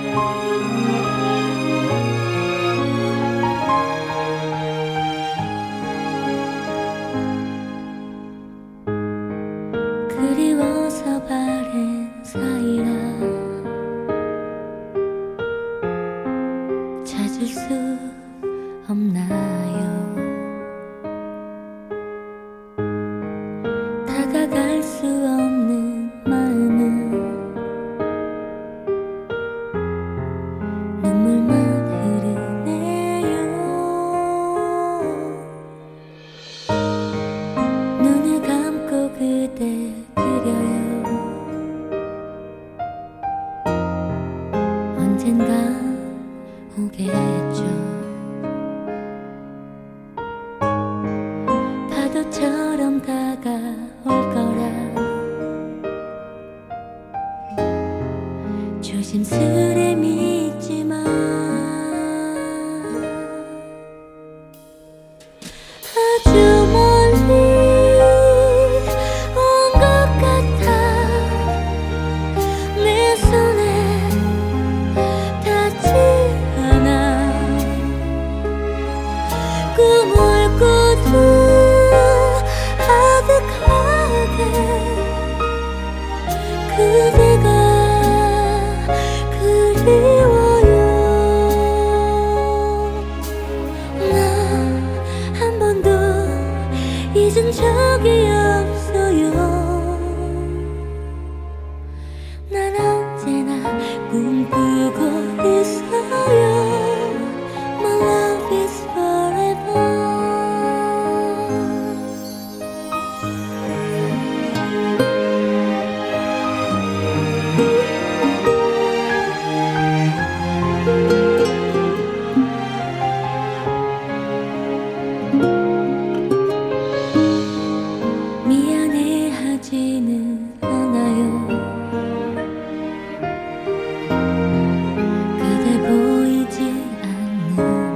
그리워서 바랜 사이라 찾을 수 없나요? 다가갈 수 없는 마음은 눈물만 흐르네요. 눈을 감고 그대 그려요. 언젠가 오겠죠. 파도처럼 다가올 거라 조심스레 믿지만 아주 멀리 온 것 같아. 내 손에 닿지 않아. 꿈을 꿔도 아득하게 그대가 그리워요. 나 한 번도 잊은 적이 없어요. 난 언제나 꿈꾸고 있어요. My love is forever. 미안해하지는 않아요. 그대 보이지 않는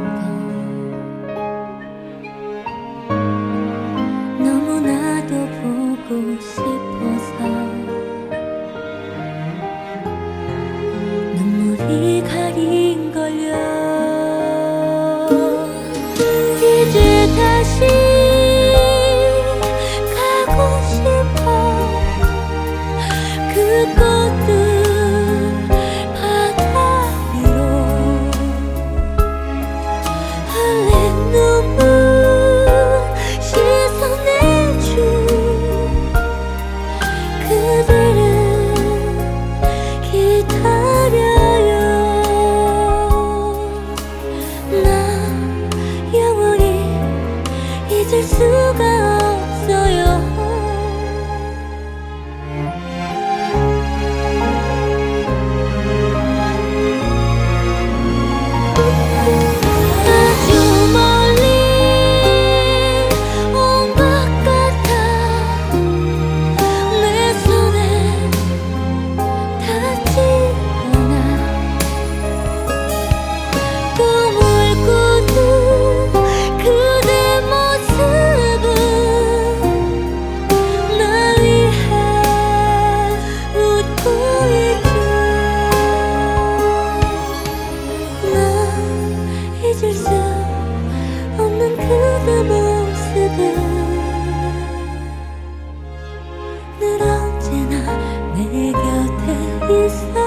건 너무나도 보고 싶어서 눈물이 가린걸요. 이제 다시 그 꽃들 바다 위로 흘린 눈물 씻어내줄 그대를 기다려요. 나 영원히 잊을 수가 없어요. 잊을 수 없는 그대 모습은 늘 언제나 내 곁에 있어.